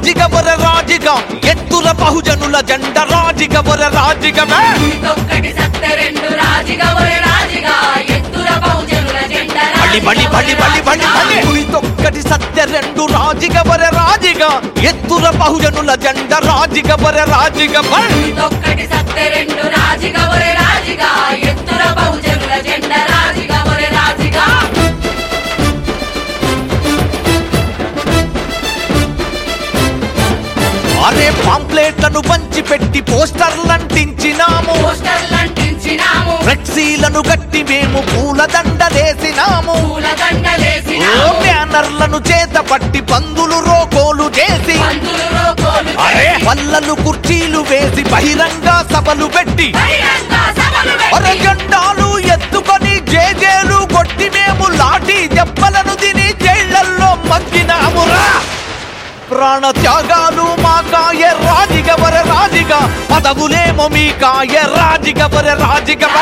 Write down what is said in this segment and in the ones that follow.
రాజిగవర రాజిగా ఎత్తుల బహుజనుల జెండ రాజిగవర రాజిగమే ఒక్కటి సత్య రెండు రాజిగవర రాజిగా ఎత్తుల బహుజనుల జెండ బలి బలి బలి బలి బలి బలి తొక్కటి సత్య రెండు రాజిగవర రాజిగా ఎత్తుల బహుజనుల జెండ రాజిగవర రాజిగమే ఒక్కటి సత్య రెండు రాజిగవర రాజిగా ఎత్తుల బహుజనుల జెండ రాజిగవర రాజిగా అరే పాంప్లెట్లను పంచి పెట్టి పోస్టర్లంటించినాము ఫ్లెక్సీలను గట్టి మేము పూలదండలేసినాము బ్యానర్లను చేత పట్టి పందులు రోకోలు చేసి అరే పల్లలు కుర్చీలు వేసి బహిరంగ సభలు పెట్టి అరే జెండాలు ఎత్తుకొని జేజేలు కొట్టి మేము లాఠీ దెబ్బలను తిని జైళ్లల్లో మగ్గినామురా ప్రాణ త్యాగాలు మా కాయ రాజిగవర రాజిగా పదవులేమో మీ కాయ రాజిగవర రాజిగవర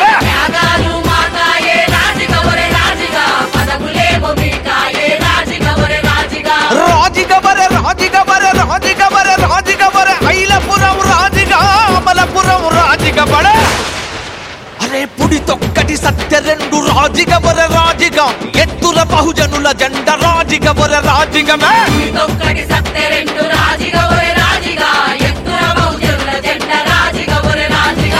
రాజిగవర రాజిగవర రాజిగవర రాజిగవర ఐలపురం రాజిగా అమలపురం రాజిగవర అరే పుడి తొక్కటి సత్య రెండు రాజిగవర రాజిగా ఎత్తుల బహుజనుల జెండ రాజిగవర రాజిగమే ఒక్కటి సత్య రెండు రాజిగవర రాజిగా ఎత్తుల బహుజనుల జెండ రాజిగవర రాజిగా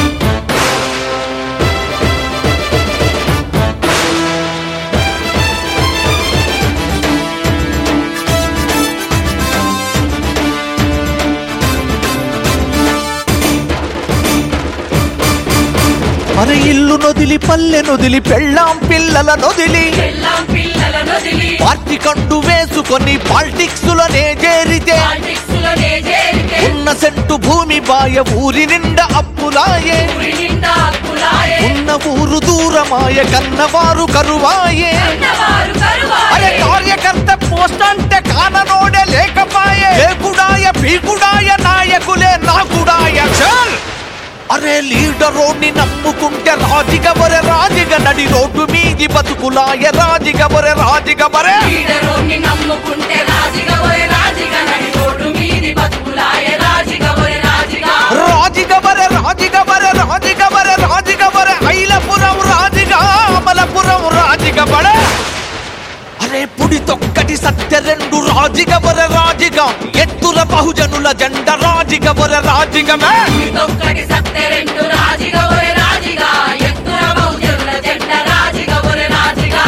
మన ఇల్లు నొదిలి పల్లె నొదిలి పెళ్ళాం పిల్లల నొదిలి పార్టీ కండు వేసుకొని పాలిటిక్స్ లోనే చేరితే ఉన్న సెంటు భూమి బాయ ఊరి నిండా అప్పులాయే ఉన్న ఊరు దూరమాయ కన్నవారు కరువాయే అరే కార్యకర్త పోస్ట్ అంటే కాననోడే లేకపాయే లేకుడాయ పీకుడాయ నాయకులే నాకుడాయ చల్ అరే లీడరోని నమ్ముకుంటే రాజిగవర రాజిగ నడి రోడ్డు మీది బతుకులాయ రాజిగవర రాజిగవర లీడరోని నమ్ముకుంటే రాజిగవర రాజిగ నడి రోడ్డు మీది బతుకులాయ రాజిగవర రాజిగా రాజిగవర రాజిగవర రాజిగవర రాజిగవర ఐలపురం రాజిగా అమలపురం రాజిగవర అరే పుడి తొక్కటి సత్య రెండు రాజిగవర రాజిగా ఎత్తుల బహుజనుల జెండ రాజిగవర రాజిగమే ఒక్కటి సత్య రెండు రాజిగవర రాజిగా ఎత్తుల బహుజనుల జెండ రాజిగవర రాజిగా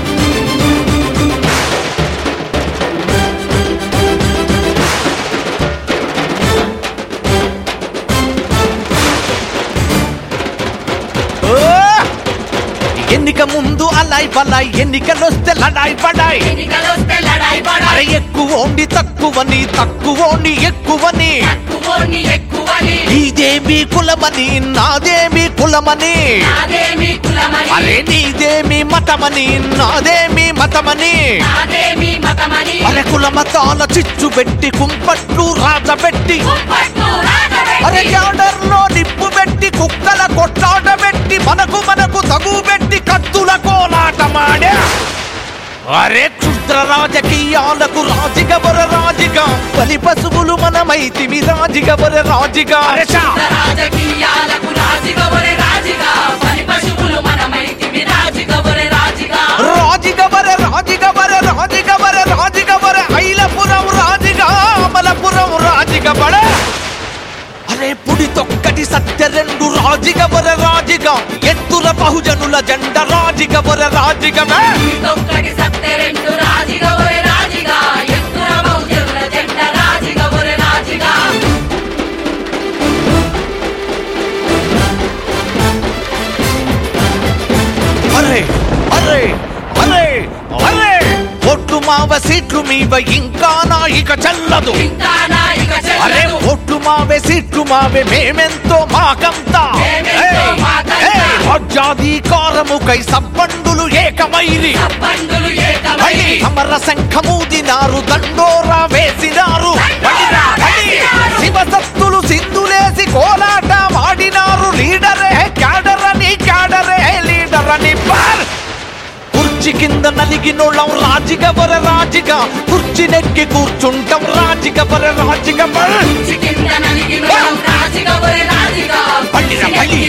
ఎన్నిక ముందు అలాయ్ బలాయ్ ఎన్నికలొస్తే లడాయ్ పడాయ్ అరే ఎక్కువోండి తక్కువని తక్కువోండి ఎక్కువని నీదేమి కులమని నాదేమి కులమని అరే నీదేమి మతమని నాదేమి మతమని అరే కుల మతాల చిచ్చు పెట్టి కుంపట్లు రాజబెట్టి అరే క్యాడర్లో నిప్పు పెట్టి కుక్కల కొట్లాట పెట్టి మనకు తగు పెట్టి కత్తుల కోలాటమాడే అరే క్షుద్ర రాజకీయాలకు రాజిగవర రాజిగా బలి పశువులు మనమైతిమి రాజిగవర రాజిగా రాజకీయాలకు రాజిగవర రాజిగా బలి పశువులు మనమైతిమి రాజిగవర రాజిగా రాజిగవర రాజిగవర రాజిగవర రాజిగవర ఐలపురం రాజిగా అమలపురం రాజిగవర అరే పుడి తొక్కటి సత్య రెండు రాజిగవర రాజిగా ఎత్తుల బహుజనుల జెండ రాజిగవర రాజిగమే ఒక్కటి సత్య రెండు రాజిగవర రాజిగా ఎత్తుల బహుజనుల జెండ రాజిగవర రాజిగా అరే అరే అరే అరే ఓట్లు మావ సీట్లు మీవ ఇంకా నాయిక చల్లదు అరే ఓట్లు మావే సీట్లు మావే మేమెంతో మాకంతా రాజ్యాధికారముకై సబ్బండులు ఏకమైరి సమర శంఖమూదినారు దండోరా వేసినారు శివసత్తులు సింధులేసి కోలాట వాడినారు లీడరే క్యాడర్ అని లీడర్ అని కుర్చీ కింద నలిగినోళ్ళం రాజిగా వర రాజిగా కుర్చీ నెక్కి కూర్చుంటాం రాజిగా వర రాజిగా కుర్చీ కింద నలిగినోళ్ళం రాజిగా ఒరే రాజిగా పల్లిరా పల్లి